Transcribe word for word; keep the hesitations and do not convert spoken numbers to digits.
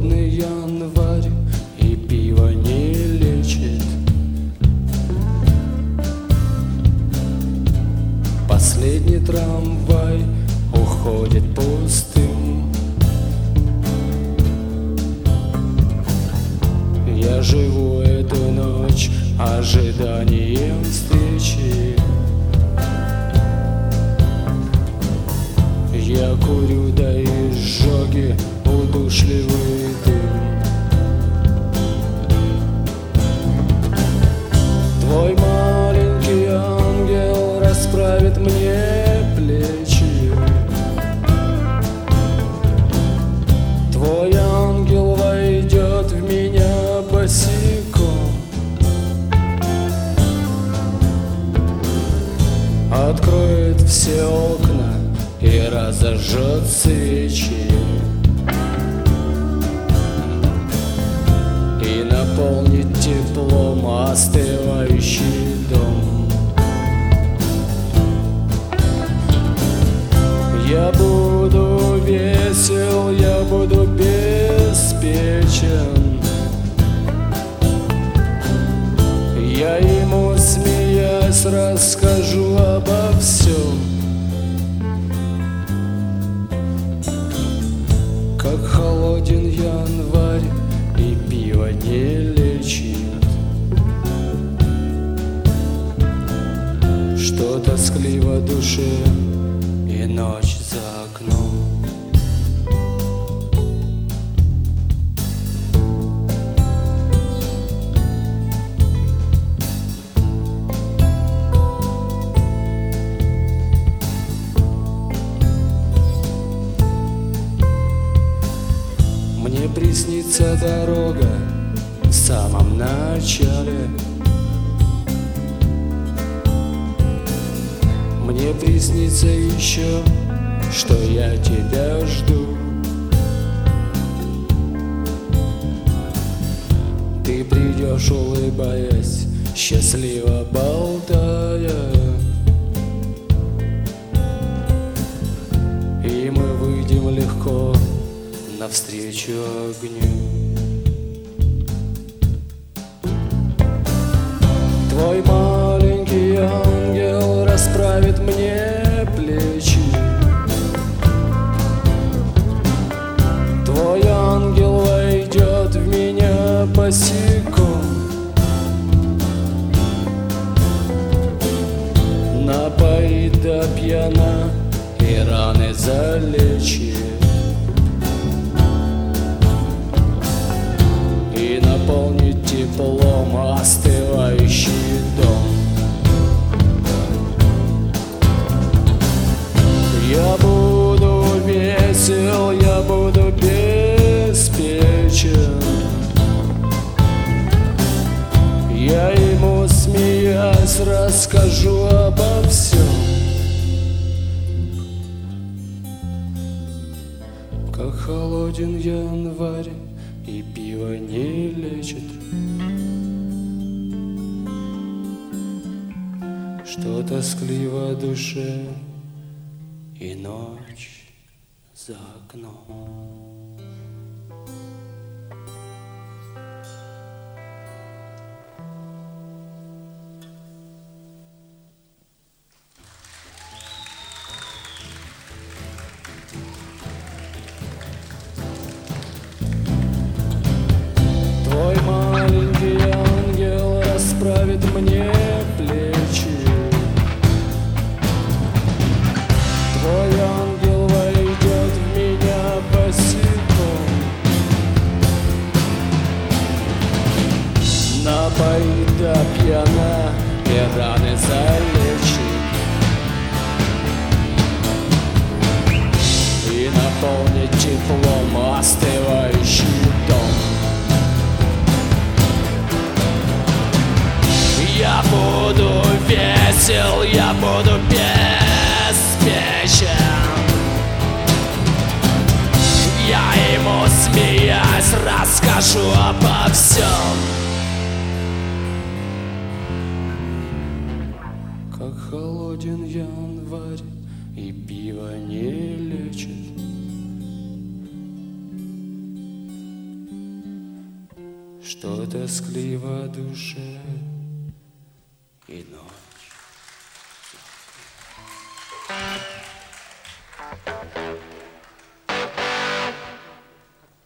холодный январь, и пиво не лечит. Последний трамвай уходит пустым. Я живу эту ночь ожиданием встречи. Я курю до изжоги удушливый дым. Твой маленький ангел расправит мне плечи. Твой ангел войдет в меня босиком, откроет все окна и разожжет свечи, и наполнит теплом остывающий дом. Я буду весел, я буду беспечен. Я ему, смеясь, расскажу обо всем. Как холоден январь, и пиво не лечит. Что тоскливо душе, и ночь за окном. Мне приснится дорога в самом начале. Мне приснится еще, что я тебя жду. Ты придешь, улыбаясь, счастливо болтая, и мы выйдем легко навстречу огню. Твой маленький ангел расправит мне плечи. Твой ангел войдет в меня босиком, напоит до пьяна и раны залечит, и наполнит теплом остывающий дом. Я буду весел, я буду беспечен. Я ему, смеясь, расскажу обо всем. Как холоден январь, и пиво не лечит. Что тоскливо душе, и ночь за окном. Твой маленький ангел расправит мне плечи. Твой ангел войдет в меня босиком, напоит до пьяна и раны залечит, и наполнит теплом остывающий дом. Я буду весел, я буду беспечен. Я ему, смеясь, расскажу обо всем. Как холоден январь, и пиво не лечит. что тоскливо душе иной.